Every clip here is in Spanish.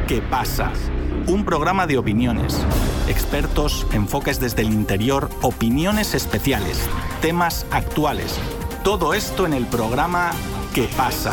¿Qué pasa? Un programa de opiniones, expertos, enfoques desde el interior, opiniones especiales, temas actuales. Todo esto en el programa ¿Qué pasa?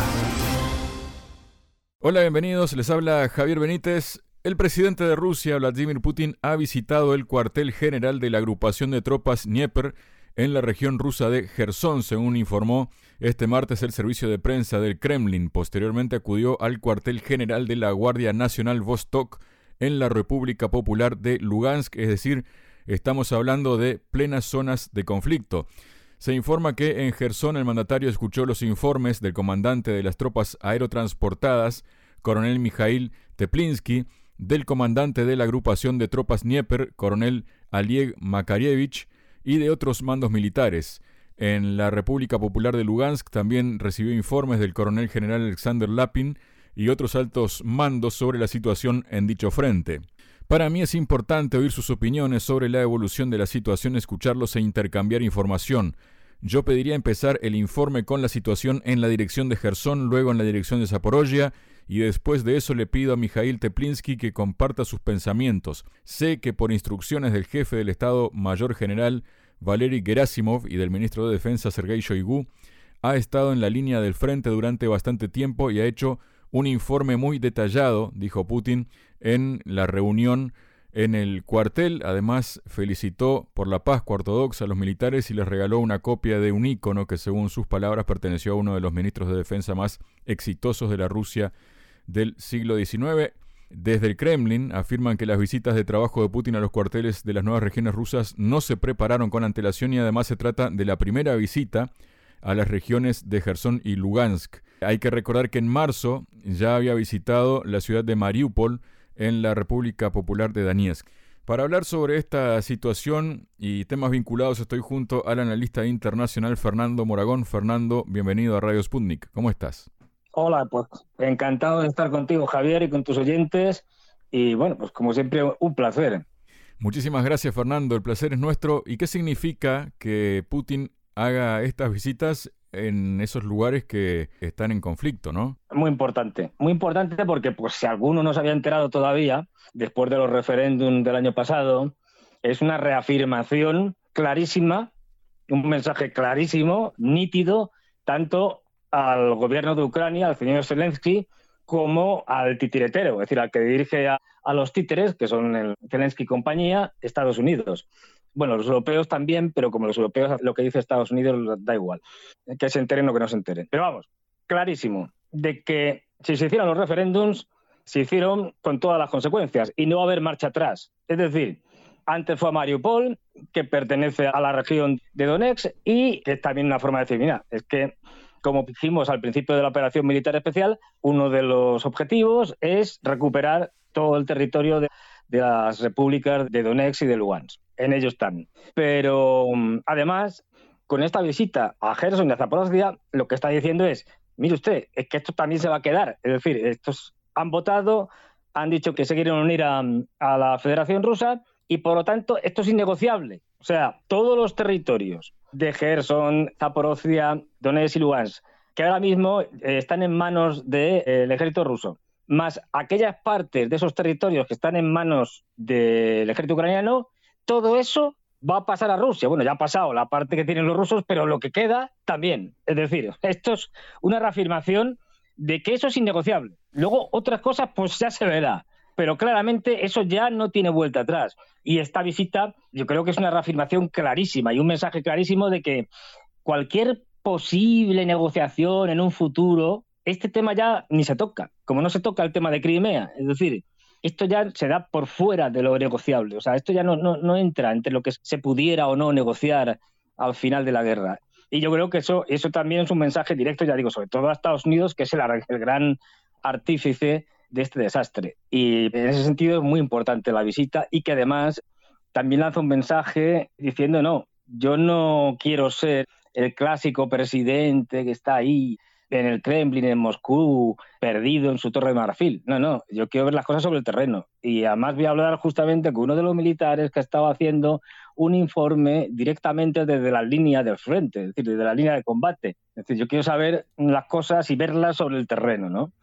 Hola, bienvenidos. Les habla Javier Benítez. El presidente de Rusia, Vladimir Putin, ha visitado el cuartel general de la agrupación de tropas Dnieper en la región rusa de Jersón, según informó este martes el servicio de prensa del Kremlin. Posteriormente acudió al cuartel general de la Guardia Nacional Vostok en la República Popular de Lugansk, es decir, estamos hablando de plenas zonas de conflicto. Se informa que en Jersón el mandatario escuchó los informes del comandante de las tropas aerotransportadas, coronel Mikhail Teplinsky, del comandante de la agrupación de tropas Dnieper, coronel Oleg Makarievich, y de otros mandos militares. En la República Popular de Lugansk también recibió informes del coronel general Alexander Lapin y otros altos mandos sobre la situación en dicho frente. Para mí es importante oír sus opiniones sobre la evolución de la situación, escucharlos e intercambiar información. Yo pediría empezar el informe con la situación en la dirección de Jersón, luego en la dirección de Zaporozhia, y después de eso le pido a Mikhail Teplinsky que comparta sus pensamientos. Sé que por instrucciones del jefe del Estado Mayor General Valery Gerasimov y del ministro de Defensa Sergei Shoigu, ha estado en la línea del frente durante bastante tiempo y ha hecho un informe muy detallado, dijo Putin, en la reunión en el cuartel. Además, felicitó por la Pascua Ortodoxa a los militares y les regaló una copia de un ícono que, según sus palabras, perteneció a uno de los ministros de defensa más exitosos de la Rusia del siglo XIX. Desde el Kremlin afirman que las visitas de trabajo de Putin a los cuarteles de las nuevas regiones rusas no se prepararon con antelación y además se trata de la primera visita a las regiones de Jersón y Lugansk. Hay que recordar que en marzo ya había visitado la ciudad de Mariupol en la República Popular de Donetsk. Para hablar sobre esta situación y temas vinculados estoy junto al analista internacional Fernando Moragón. Fernando, bienvenido a Radio Sputnik. ¿Cómo estás? Hola, pues encantado de estar contigo, Javier, y con tus oyentes. Y bueno, pues como siempre, un placer. Muchísimas gracias, Fernando. El placer es nuestro. ¿Y qué significa que Putin haga estas visitas en esos lugares que están en conflicto, no? Muy importante porque pues si alguno no se había enterado todavía, después de los referéndums del año pasado, es una reafirmación clarísima, un mensaje clarísimo, nítido, tanto al gobierno de Ucrania, al señor Zelensky, como al titiretero, es decir, al que dirige a los títeres, que son el Zelensky y compañía, Estados Unidos. Bueno, los europeos también, pero como los europeos lo que dice Estados Unidos da igual, que se enteren o que no se enteren. Pero vamos, clarísimo, de que si se hicieron los referéndums, se hicieron con todas las consecuencias y no va a haber marcha atrás. Es decir, antes fue a Mariupol, que pertenece a la región de Donetsk, y que es también una forma de decir, mira, es que como dijimos al principio de la operación militar especial, uno de los objetivos es recuperar todo el territorio de las repúblicas de Donetsk y de Lugansk. En ello están. Pero además, con esta visita a Jersón y a Zaporozhia, lo que está diciendo es, mire usted, es que esto también se va a quedar. Es decir, estos han votado, han dicho que se quieren unir a la Federación Rusa y, por lo tanto, esto es innegociable. O sea, todos los territorios de Jersón, Zaporozhia, Donetsk y Lugansk, que ahora mismo están en manos del ejército ruso, más aquellas partes de esos territorios que están en manos del ejército ucraniano, todo eso va a pasar a Rusia. Bueno, ya ha pasado la parte que tienen los rusos, pero lo que queda también. Es decir, esto es una reafirmación de que eso es innegociable. Luego, otras cosas, pues ya se verá. Pero claramente eso ya no tiene vuelta atrás. Y esta visita yo creo que es una reafirmación clarísima y un mensaje clarísimo de que cualquier posible negociación en un futuro, este tema ya ni se toca, como no se toca el tema de Crimea. Es decir, esto ya se da por fuera de lo negociable. O sea, esto ya no entra entre lo que se pudiera o no negociar al final de la guerra. Y yo creo que eso también es un mensaje directo, ya digo, sobre todo a Estados Unidos, que es el gran artífice de este desastre. Y en ese sentido es muy importante la visita y que además también lanza un mensaje diciendo no, yo no quiero ser el clásico presidente que está ahí en el Kremlin, en Moscú, perdido en su torre de marfil. No, yo quiero ver las cosas sobre el terreno. Y además voy a hablar justamente con uno de los militares que estaba haciendo un informe directamente desde la línea del frente, es decir, desde la línea de combate. Es decir, yo quiero saber las cosas y verlas sobre el terreno, ¿no?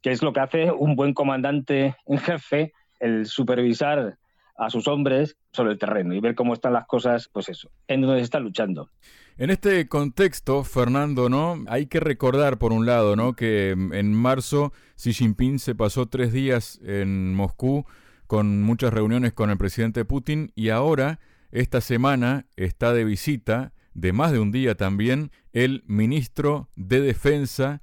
que es lo que hace un buen comandante en jefe, el supervisar a sus hombres sobre el terreno y ver cómo están las cosas, pues eso, en donde se está luchando. En este contexto, Fernando, ¿no? Hay que recordar, por un lado, ¿no?, que en marzo Xi Jinping se pasó 3 días en Moscú con muchas reuniones con el presidente Putin, y ahora, esta semana, está de visita, de más de un día también, el ministro de Defensa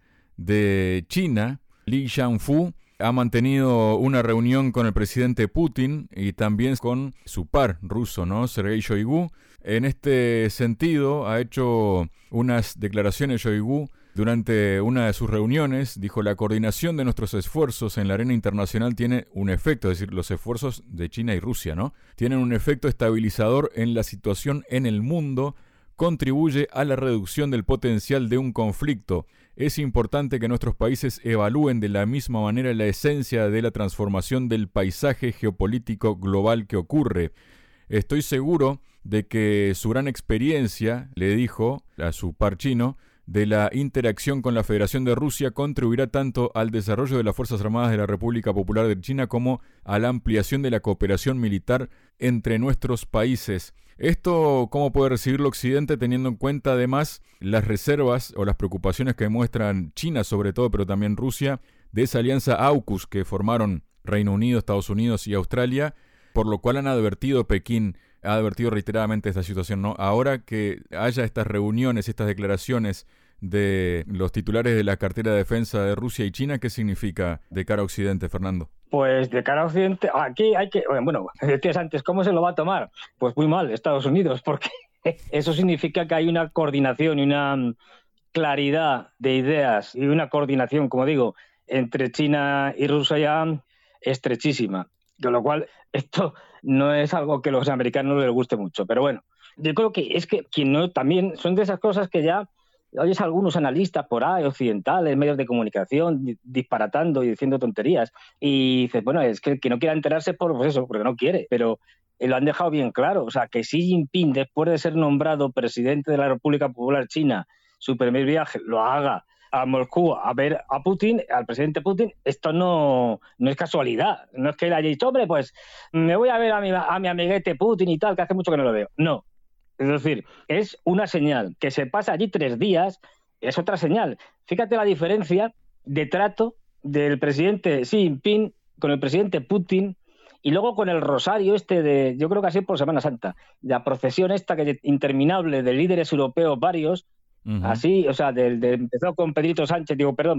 de China, Li Shangfu. Ha mantenido una reunión con el presidente Putin y también con su par ruso, ¿no?, Sergei Shoigu. En este sentido, ha hecho unas declaraciones Shoigu durante una de sus reuniones. Dijo: la coordinación de nuestros esfuerzos en la arena internacional tiene un efecto, es decir, los esfuerzos de China y Rusia, ¿no?, tienen un efecto estabilizador en la situación en el mundo, contribuye a la reducción del potencial de un conflicto. Es importante que nuestros países evalúen de la misma manera la esencia de la transformación del paisaje geopolítico global que ocurre. Estoy seguro de que su gran experiencia, le dijo a su par chino, de la interacción con la Federación de Rusia contribuirá tanto al desarrollo de las Fuerzas Armadas de la República Popular de China como a la ampliación de la cooperación militar entre nuestros países. Esto, ¿cómo puede recibirlo Occidente, teniendo en cuenta además las reservas o las preocupaciones que muestran China sobre todo, pero también Rusia, de esa alianza AUKUS que formaron Reino Unido, Estados Unidos y Australia, por lo cual han advertido Pekín, ha advertido reiteradamente esta situación, ¿no? Ahora que haya estas reuniones, estas declaraciones de los titulares de la cartera de defensa de Rusia y China, ¿qué significa de cara a Occidente, Fernando? Pues de cara a Occidente, aquí hay que... Bueno, decías antes, ¿cómo se lo va a tomar? Pues muy mal, Estados Unidos, porque eso significa que hay una coordinación y una claridad de ideas y una coordinación, como digo, entre China y Rusia estrechísima. Con lo cual, esto no es algo que a los americanos les guste mucho. Pero bueno, yo creo que es que quien no, también son de esas cosas que ya oyes a algunos analistas por ahí, occidentales, medios de comunicación, disparatando y diciendo tonterías. Y dices, bueno, es que el que no quiera enterarse por eso, porque no quiere. Pero lo han dejado bien claro. O sea, que Xi Jinping, después de ser nombrado presidente de la República Popular China, su primer viaje, lo haga a Moscú a ver a Putin, al presidente Putin, esto no es casualidad. No es que él haya dicho, hombre, pues me voy a ver a mi amiguete Putin y tal, que hace mucho que no lo veo. No. Es decir, es una señal. Que se pasa allí 3 días es otra señal. Fíjate la diferencia de trato del presidente Xi Jinping con el presidente Putin y luego con el rosario de, yo creo que así por Semana Santa, la procesión esta que interminable de líderes europeos varios. Uh-huh. Así, o sea, empezó con Pedro Sánchez,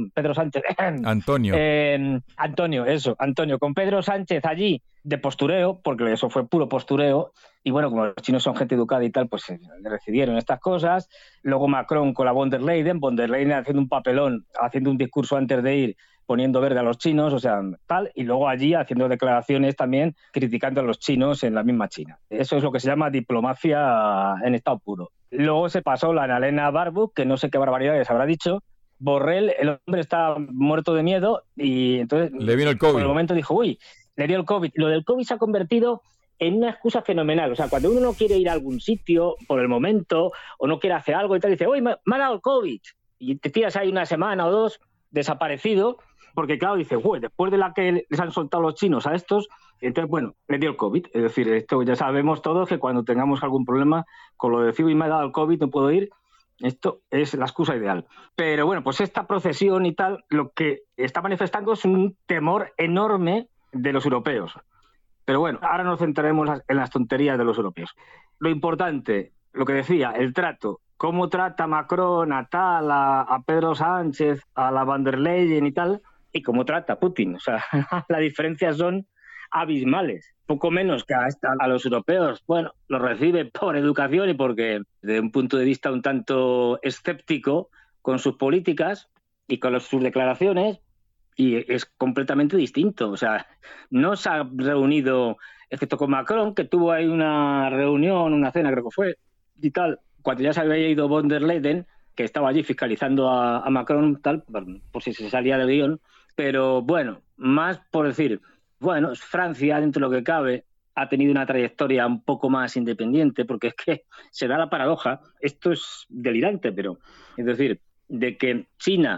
Antonio, con Pedro Sánchez allí de postureo, porque eso fue puro postureo, y bueno, como los chinos son gente educada y tal, pues le recibieron estas cosas. Luego Macron con la von der Leyen haciendo un papelón, haciendo un discurso antes de ir, poniendo verde a los chinos, o sea, tal, y luego allí haciendo declaraciones también criticando a los chinos en la misma China. Eso es lo que se llama diplomacia en estado puro. Luego se pasó la Annalena Baerbock, que no sé qué barbaridades habrá dicho. Borrell, el hombre está muerto de miedo y entonces le vino el COVID. Por el momento dijo, le dio el COVID. Lo del COVID se ha convertido en una excusa fenomenal. O sea, cuando uno no quiere ir a algún sitio por el momento o no quiere hacer algo y tal, dice, me ha dado el COVID. Y te tiras ahí una semana o 2 desaparecido, porque claro, dice, después de la que les han soltado los chinos a estos, entonces, bueno, le dio el COVID. Es decir, esto ya sabemos todos que cuando tengamos algún problema con lo de decir, me ha dado el COVID, no puedo ir, esto es la excusa ideal. Pero bueno, pues esta procesión y tal, lo que está manifestando es un temor enorme de los europeos. Pero bueno, ahora nos centraremos en las tonterías de los europeos. Lo importante, lo que decía, el trato. Cómo trata Macron a tal, a Pedro Sánchez, a la von der Leyen y tal, y cómo trata Putin. O sea, las diferencias son abismales. Poco menos que a los europeos, bueno, los recibe por educación y porque, desde un punto de vista un tanto escéptico con sus políticas y con sus declaraciones, y es completamente distinto. O sea, no se ha reunido, excepto con Macron, que tuvo ahí una reunión, una cena creo que fue, y tal, cuando ya se había ido von der Leyen, que estaba allí fiscalizando a Macron, tal, por si se salía del guión. Pero bueno, más por decir, bueno, Francia, dentro de lo que cabe, ha tenido una trayectoria un poco más independiente, porque es que se da la paradoja, esto es delirante, pero es decir, de que China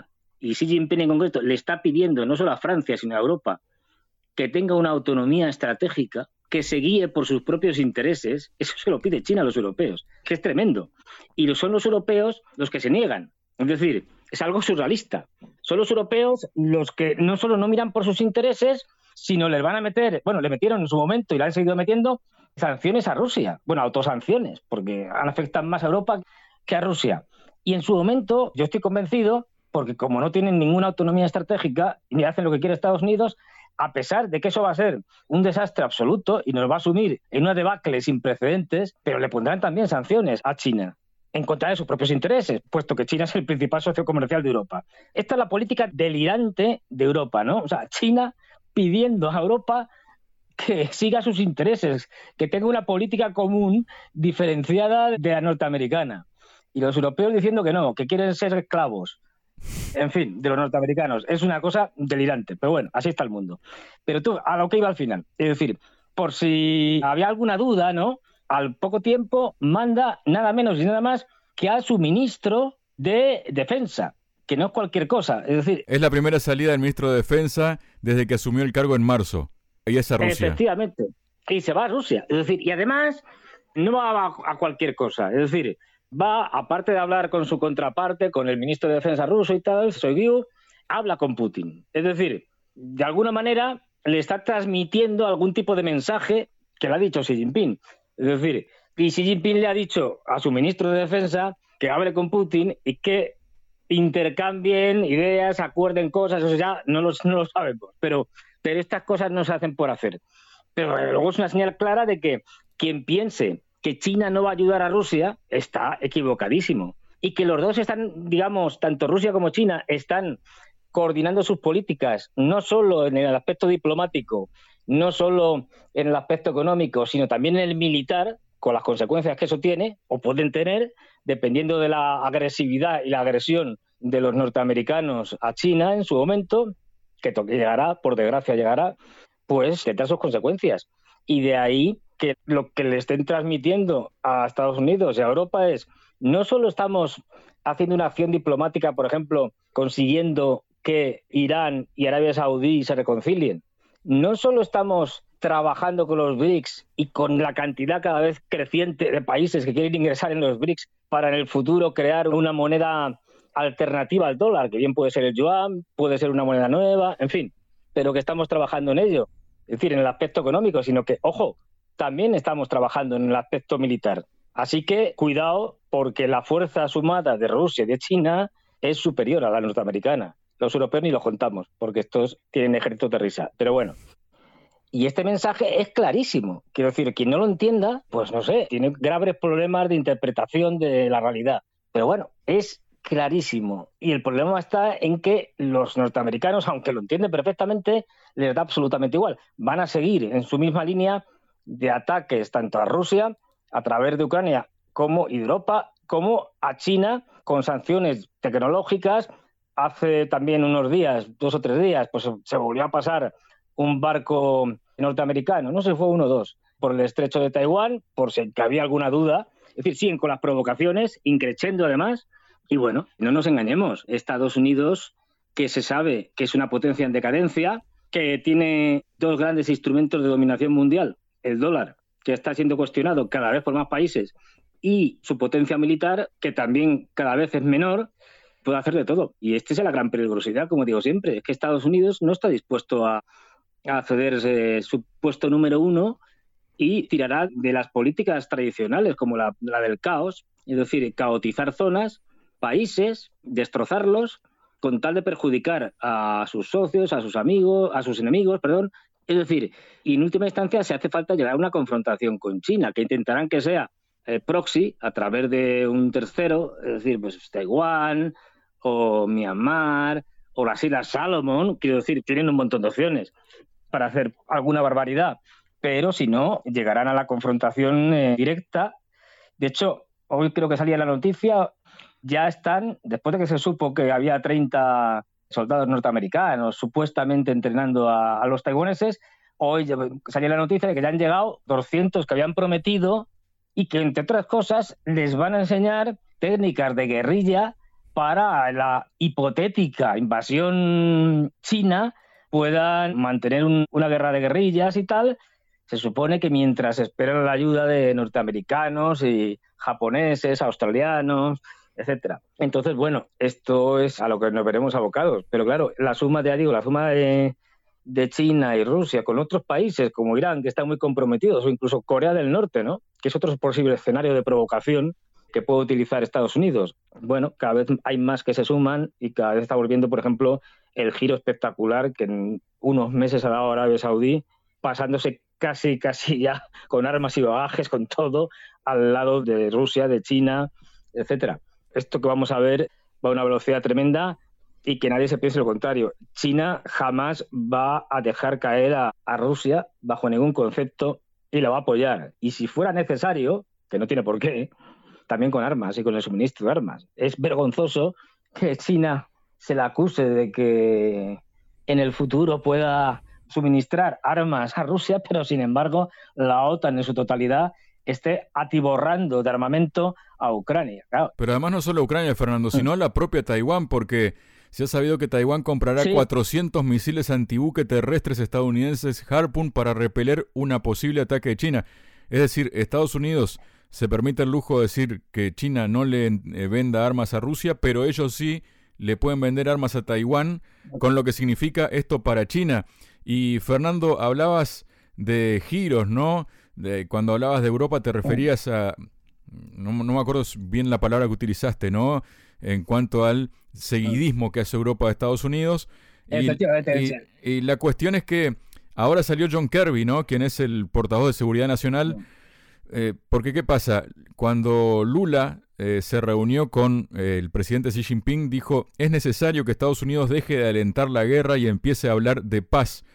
y Xi Jinping en concreto, le está pidiendo no solo a Francia, sino a Europa, que tenga una autonomía estratégica, que se guíe por sus propios intereses, eso se lo pide China a los europeos, que es tremendo. Y son los europeos los que se niegan. Es decir, es algo surrealista. Son los europeos los que no solo no miran por sus intereses, sino les van a meter, bueno, le metieron en su momento y le han seguido metiendo sanciones a Rusia. Bueno, autosanciones, porque afectan más a Europa que a Rusia. Y en su momento, yo estoy convencido, porque como no tienen ninguna autonomía estratégica y hacen lo que quiere Estados Unidos, a pesar de que eso va a ser un desastre absoluto y nos va a sumir en una debacle sin precedentes, pero le pondrán también sanciones a China en contra de sus propios intereses, puesto que China es el principal socio comercial de Europa. Esta es la política delirante de Europa, ¿no? O sea, China pidiendo a Europa que siga sus intereses, que tenga una política común diferenciada de la norteamericana. Y los europeos diciendo que no, que quieren ser esclavos. En fin, de los norteamericanos. Es una cosa delirante, pero bueno, así está el mundo. Pero tú, a lo que iba al final, es decir, por si había alguna duda, ¿no? Al poco tiempo manda nada menos y nada más que a su ministro de Defensa, que no es cualquier cosa. Es decir, es la primera salida del ministro de Defensa desde que asumió el cargo en marzo. Y es a Rusia. Efectivamente. Y se va a Rusia. Es decir, y además no va a cualquier cosa. Es decir, va, aparte de hablar con su contraparte, con el ministro de Defensa ruso y tal, Shoigu, habla con Putin. Es decir, de alguna manera le está transmitiendo algún tipo de mensaje que le ha dicho Xi Jinping. Es decir, y Xi Jinping le ha dicho a su ministro de Defensa que hable con Putin y que intercambien ideas, acuerden cosas, eso ya no lo sabemos, pero estas cosas no se hacen por hacer. Pero luego es una señal clara de que quien piense que China no va a ayudar a Rusia está equivocadísimo. Y que los dos están, digamos, tanto Rusia como China, están coordinando sus políticas, no solo en el aspecto diplomático, no solo en el aspecto económico, sino también en el militar, con las consecuencias que eso tiene, o pueden tener, dependiendo de la agresividad y la agresión de los norteamericanos a China en su momento, que llegará, por desgracia llegará, pues tendrá sus consecuencias. Y de ahí que lo que le estén transmitiendo a Estados Unidos y a Europa es, no solo estamos haciendo una acción diplomática, por ejemplo, consiguiendo que Irán y Arabia Saudí se reconcilien, no solo estamos trabajando con los BRICS y con la cantidad cada vez creciente de países que quieren ingresar en los BRICS para en el futuro crear una moneda alternativa al dólar, que bien puede ser el yuan, puede ser una moneda nueva, en fin, pero que estamos trabajando en ello, es decir, en el aspecto económico, sino que, ojo, también estamos trabajando en el aspecto militar. Así que cuidado, porque la fuerza sumada de Rusia y de China es superior a la norteamericana. Los europeos ni los contamos, porque estos tienen ejércitos de risa. Pero bueno, y este mensaje es clarísimo. Quiero decir, quien no lo entienda, pues no sé, tiene graves problemas de interpretación de la realidad. Pero bueno, es clarísimo. Y el problema está en que los norteamericanos, aunque lo entienden perfectamente, les da absolutamente igual. Van a seguir en su misma línea de ataques tanto a Rusia, a través de Ucrania, como y de Europa, como a China, con sanciones tecnológicas. Hace también unos días, 2 o 3 días, pues se volvió a pasar un barco norteamericano, no sé si fue 1 o 2, por el estrecho de Taiwán, por si había alguna duda. Es decir, siguen con las provocaciones, increciendo además. Y bueno, no nos engañemos, Estados Unidos, que se sabe que es una potencia en decadencia, que tiene 2 grandes instrumentos de dominación mundial, el dólar, que está siendo cuestionado cada vez por más países, y su potencia militar, que también cada vez es menor, puede hacer de todo. Y esta es la gran peligrosidad, como digo siempre, es que Estados Unidos no está dispuesto a cederse su puesto número 1 y tirará de las políticas tradicionales, como la del caos, es decir, caotizar zonas, países, destrozarlos, con tal de perjudicar a sus socios, a sus amigos, a sus enemigos, perdón. Es decir, y en última instancia se hace falta llegar a una confrontación con China, que intentarán que sea proxy a través de un tercero, es decir, pues Taiwán o Myanmar o las Islas Salomón, quiero decir, tienen un montón de opciones para hacer alguna barbaridad, pero si no, llegarán a la confrontación directa. De hecho, hoy creo que salía la noticia, ya están, después de que se supo que había 30 soldados norteamericanos supuestamente entrenando a los taiwaneses, hoy salía la noticia de que ya han llegado 200 que habían prometido y que, entre otras cosas, les van a enseñar técnicas de guerrilla para la hipotética invasión china puedan mantener una guerra de guerrillas y tal. Se supone que mientras esperan la ayuda de norteamericanos y japoneses, australianos, etcétera. Entonces, bueno, esto es a lo que nos veremos abocados. Pero claro, la suma de China y Rusia con otros países como Irán, que están muy comprometidos, o incluso Corea del Norte, ¿no?, que es otro posible escenario de provocación que puede utilizar Estados Unidos. Bueno, cada vez hay más que se suman y cada vez estamos viendo, por ejemplo, el giro espectacular que en unos meses ha dado Arabia Saudí, pasándose casi ya con armas y bagajes, con todo, al lado de Rusia, de China, etcétera. Esto que vamos a ver va a una velocidad tremenda y que nadie se piense lo contrario. China jamás va a dejar caer a Rusia bajo ningún concepto y la va a apoyar. Y si fuera necesario, que no tiene por qué, también con armas y con el suministro de armas. Es vergonzoso que China se la acuse de que en el futuro pueda suministrar armas a Rusia, pero sin embargo la OTAN en su totalidad esté atiborrando de armamento a Ucrania. Claro. Pero además no solo a Ucrania, Fernando, sino a la propia Taiwán, porque se ha sabido que Taiwán comprará 400 misiles antibuque terrestres estadounidenses Harpoon para repeler una posible ataque de China. Es decir, Estados Unidos se permite el lujo de decir que China no le venda armas a Rusia, pero ellos sí le pueden vender armas a Taiwán, con lo que significa esto para China. Y Fernando, hablabas de giros, ¿no? Cuando hablabas de Europa te referías a... No me acuerdo bien la palabra que utilizaste, ¿no? En cuanto al seguidismo que hace Europa de Estados Unidos. Y la cuestión es que ahora salió John Kirby, ¿no?, quien es el portavoz de Seguridad Nacional. Porque, ¿qué pasa? Cuando Lula se reunió con el presidente Xi Jinping, dijo: es necesario que Estados Unidos deje de alentar la guerra y empiece a hablar de paz.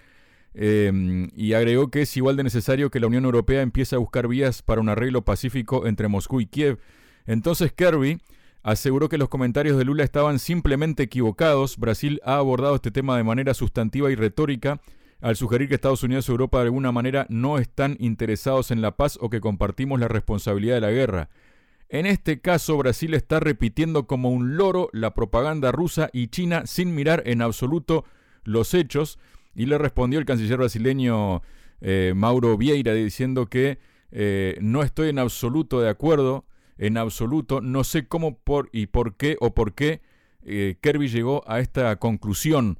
Y agregó que es igual de necesario que la Unión Europea empiece a buscar vías para un arreglo pacífico entre Moscú y Kiev. Entonces Kirby aseguró que los comentarios de Lula estaban simplemente equivocados. Brasil ha abordado este tema de manera sustantiva y retórica al sugerir que Estados Unidos y Europa de alguna manera no están interesados en la paz o que compartimos la responsabilidad de la guerra. En este caso, Brasil está repitiendo como un loro la propaganda rusa y China sin mirar en absoluto los hechos. Y le respondió el canciller brasileño Mauro Vieira diciendo que no estoy en absoluto de acuerdo, en absoluto, no sé cómo por qué Kirby llegó a esta conclusión.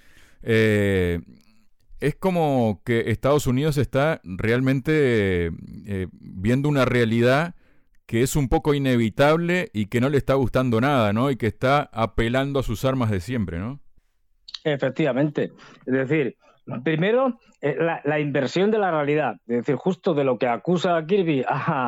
Es como que Estados Unidos está realmente viendo una realidad que es un poco inevitable y que no le está gustando nada, ¿no? Y que está apelando a sus armas de siempre, ¿no? Efectivamente. Es decir, primero, la inversión de la realidad. Es decir, justo de lo que acusa Kirby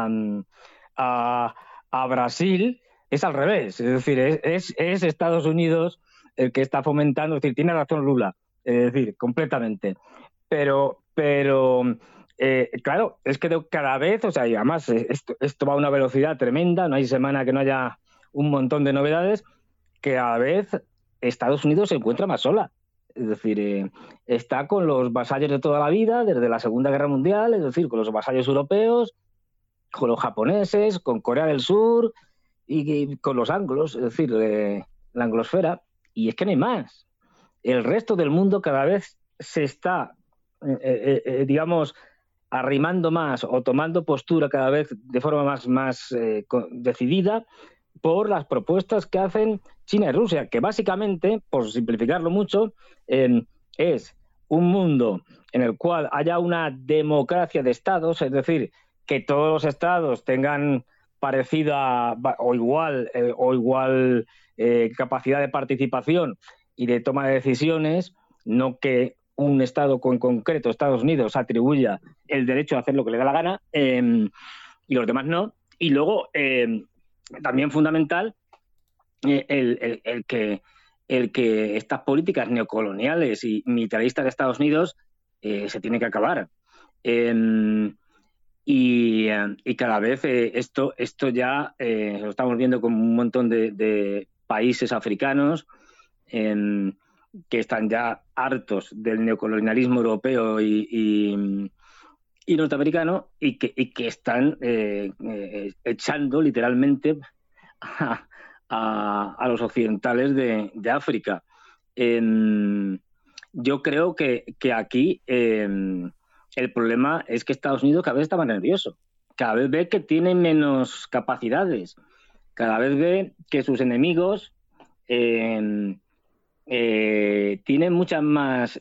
a Brasil es al revés. Es decir, es Estados Unidos el que está fomentando. Es decir, tiene razón Lula. Es decir, completamente. Pero claro, es que cada vez, o sea, y además esto va a una velocidad tremenda, no hay semana que no haya un montón de novedades, que a la vez Estados Unidos se encuentra más sola. Es decir, está con los vasallos de toda la vida, desde la Segunda Guerra Mundial, es decir, con los vasallos europeos, con los japoneses, con Corea del Sur y con los anglos, es decir, la anglosfera, y es que no hay más. El resto del mundo cada vez se está, digamos, arrimando más o tomando postura cada vez de forma más decidida por las propuestas que hacen China y Rusia, que básicamente, por simplificarlo mucho, es un mundo en el cual haya una democracia de estados, es decir, que todos los estados tengan parecida o igual capacidad de participación y de toma de decisiones, no que un estado en concreto, Estados Unidos, atribuya el derecho a hacer lo que le da la gana y los demás no. Y luego, también fundamental, el que estas políticas neocoloniales y militaristas de Estados Unidos se tienen que acabar. Y cada vez esto ya lo estamos viendo con un montón de países africanos que están ya hartos del neocolonialismo europeo y norteamericano y que están echando literalmente a los occidentales de África. Yo creo que aquí el problema es que Estados Unidos cada vez está más nervioso, cada vez ve que tiene menos capacidades, cada vez ve que sus enemigos tienen muchas más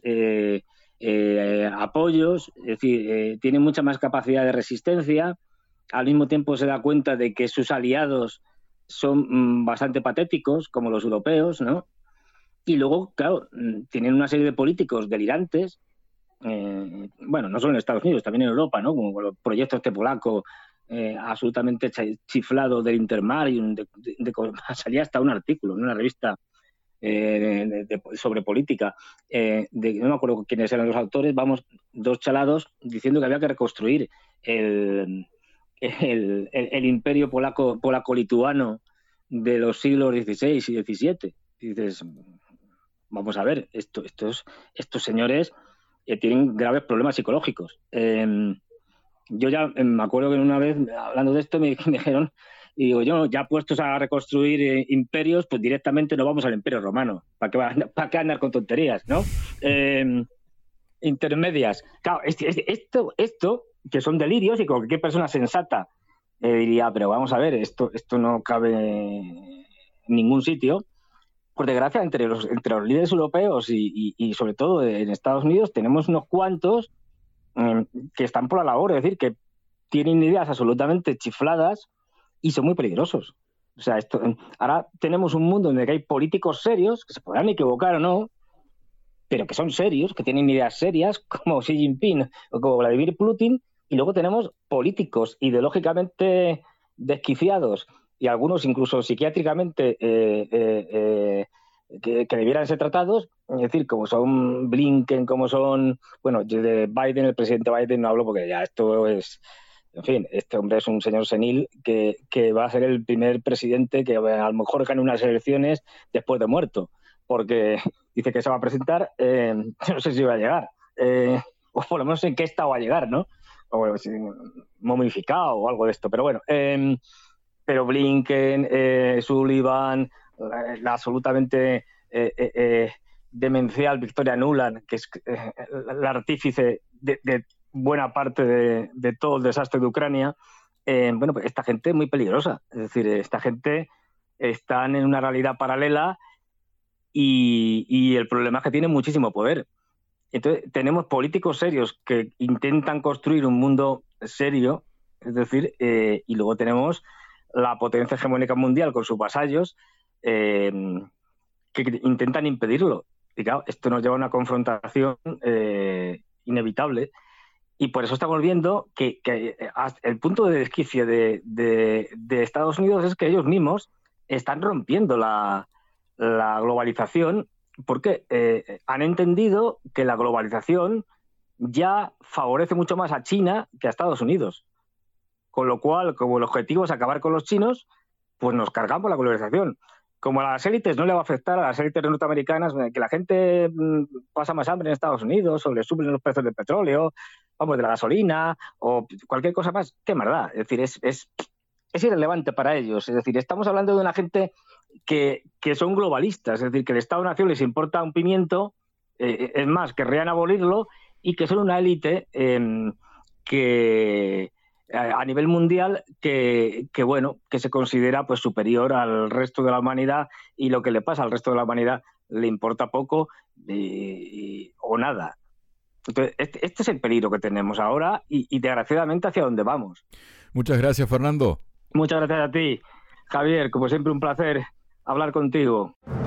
apoyos, es decir, tienen mucha más capacidad de resistencia. Al mismo tiempo se da cuenta de que sus aliados son bastante patéticos, como los europeos, ¿no? Y luego, claro, tienen una serie de políticos delirantes, bueno, no solo en Estados Unidos, también en Europa, ¿no? Como los proyectos polaco, absolutamente chiflado del Intermarium, salía hasta un artículo en una revista sobre política, no me acuerdo quiénes eran los autores, vamos, dos chalados diciendo que había que reconstruir el imperio polaco-lituano de los siglos XVI y XVII. Y dices, vamos a ver, estos señores tienen graves problemas psicológicos. Yo ya me acuerdo que una vez, hablando de esto, me dijeron, y digo, yo ya puestos a reconstruir imperios, pues directamente nos vamos al Imperio Romano. ¿Para qué andar con tonterías, no? Intermedias. Claro, esto, que son delirios, y cualquier persona sensata diría, pero vamos a ver, esto no cabe en ningún sitio. Por desgracia, entre los líderes europeos y sobre todo en Estados Unidos, tenemos unos cuantos que están por la labor, es decir, que tienen ideas absolutamente chifladas y son muy peligrosos. O sea, ahora tenemos un mundo en el que hay políticos serios, que se podrán equivocar o no, pero que son serios, que tienen ideas serias, como Xi Jinping o como Vladimir Putin, y luego tenemos políticos ideológicamente desquiciados y algunos incluso psiquiátricamente que debieran ser tratados, es decir, como son Blinken, como son, bueno, de Biden, el presidente Biden no hablo porque ya esto es, en fin, este hombre es un señor senil que va a ser el primer presidente que a lo mejor gane unas elecciones después de muerto, porque dice que se va a presentar, no sé si va a llegar, o por lo menos en qué estado va a llegar, ¿no? O momificado o algo de esto, pero bueno, pero Blinken, Sullivan, la absolutamente demencial Victoria Nuland, que es la artífice de buena parte de todo el desastre de Ucrania, bueno, pues esta gente es muy peligrosa. Es decir, esta gente están en una realidad paralela y el problema es que tienen muchísimo poder. Entonces, tenemos políticos serios que intentan construir un mundo serio, es decir, y luego tenemos la potencia hegemónica mundial con sus vasallos que intentan impedirlo. Y claro, esto nos lleva a una confrontación inevitable. Y por eso estamos viendo que el punto de desquicio de Estados Unidos es que ellos mismos están rompiendo la globalización porque han entendido que la globalización ya favorece mucho más a China que a Estados Unidos. Con lo cual, como el objetivo es acabar con los chinos, pues nos cargamos la globalización. Como a las élites no le va a afectar, a las élites norteamericanas, que la gente pasa más hambre en Estados Unidos o le suben los precios del petróleo, vamos, de la gasolina o cualquier cosa más, qué maldad. Es decir, es irrelevante para ellos. Es decir, estamos hablando de una gente que son globalistas, es decir, que el Estado-Nación les importa un pimiento, es más, querrían abolirlo y que son una élite que a nivel mundial que se considera pues superior al resto de la humanidad y lo que le pasa al resto de la humanidad le importa poco o nada. Entonces, este es el peligro que tenemos ahora y desgraciadamente hacia dónde vamos. Muchas gracias, Fernando. Muchas gracias a ti, Javier. Como siempre, un placer hablar contigo.